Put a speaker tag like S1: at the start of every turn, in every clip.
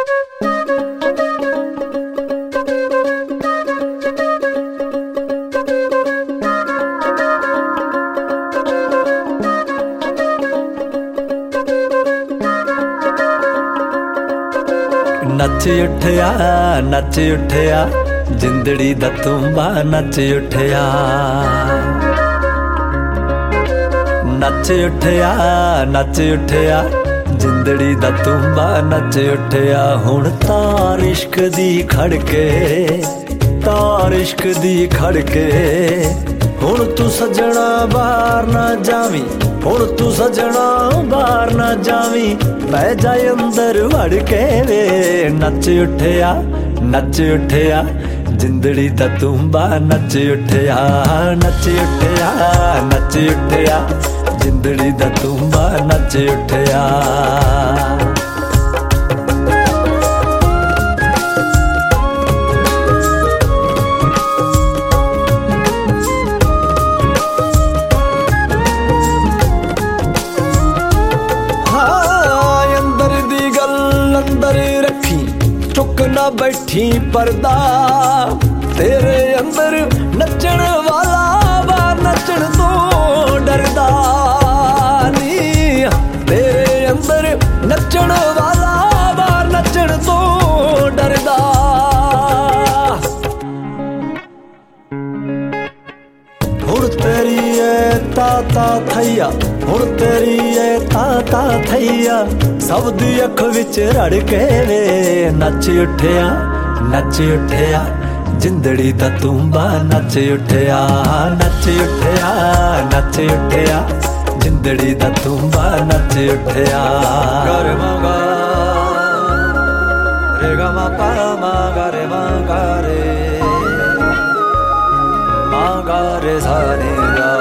S1: नच उठिया नच उठिया जिंदड़ी दा तुम्बा नच उठिया नच उठिया नच उठिया जिंदड़ी दा तुम्बा नच उठिया हुण तार इश्क दी खड़के तार इश्क दी खड़के हुण तू सजना बाहर ना जावी हुण तू सजना बाहर ना जावी पै जाए अंदर वड़ के वे नच उठिया नच उठिया जिंदड़ी दा तुम्बा नच उठिया नच उठिया नच उठिया जिंदड़ी दा तुम्बा नच उठिया चुक ना बैठी पर्दा तेरे अंदर नचण वाला वा नचण तो डरदा नी तेरे अंदर नचण वाला वा नचण तो डरदा हुण तेरी है ताता थैया हुण तेरी है ताता थैया सब दी अख विच रड़ के वे नच उठिया नच उठिया जिंदड़ी दा तुम्बा नच उठिया नच उठिया नच उठिया जिंदड़ी दा तुम्बा नच उठिया गर मा रे गा मा पा मा गा रे मा गा रे मा गा रे सा रे गा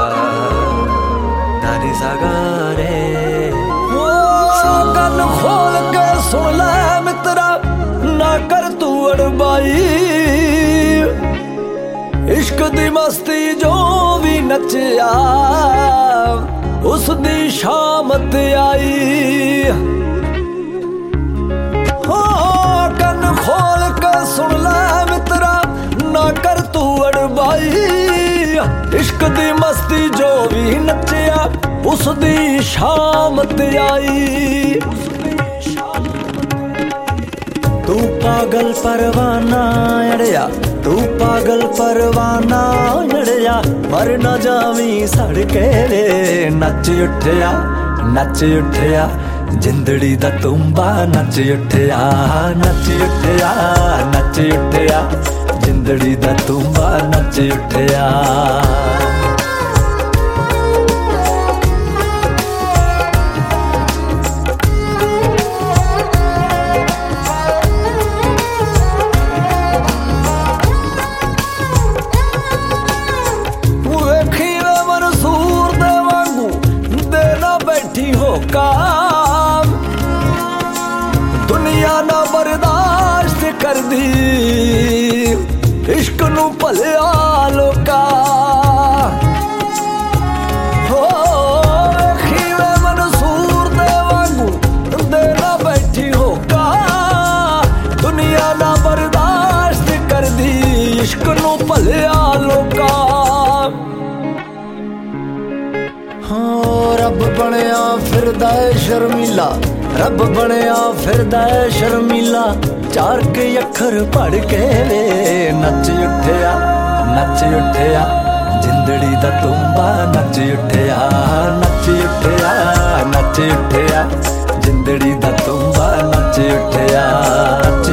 S1: धा नी सा गा रे गल खोल के सुन ले मित्रा ना कर तू अड़बाई इश्क दी मस्ती जो भी नचिया उस दी शामत आई हो कन खोल के सुन ले मित्रा ना कर तू अड़बाई इश्क दी मस्ती जो भी नचिया उस दी शामत आई तू पागल परवाना अड़िया तू पागल परवाना अड़िया मर न जावी सड़ के रे नच उठिया नच उठिया जिंदड़ी दा तुम्बा नच उठिया नच उठिया नच उठिया जिंदड़ी दा तुम्बा नच उठिया काम दुनिया ना बर्दाश्त कर दी इश्क नू भलिया लोका हो खीवे मंसूर दे वांगू देना बैठी होका दुनिया ना बर्दाश्त कर दी इश्क नू भलिया लोका रब बनया फिरदा है शर्मीला रब बनया फिरदा है शर्मीला चार के अखर पढ़ के वे नच उठिया जिंदड़ी दा तुम्बा नच उठिया नच उठिया नच उठिया जिंदड़ी दा तुम्बा नच उठिया।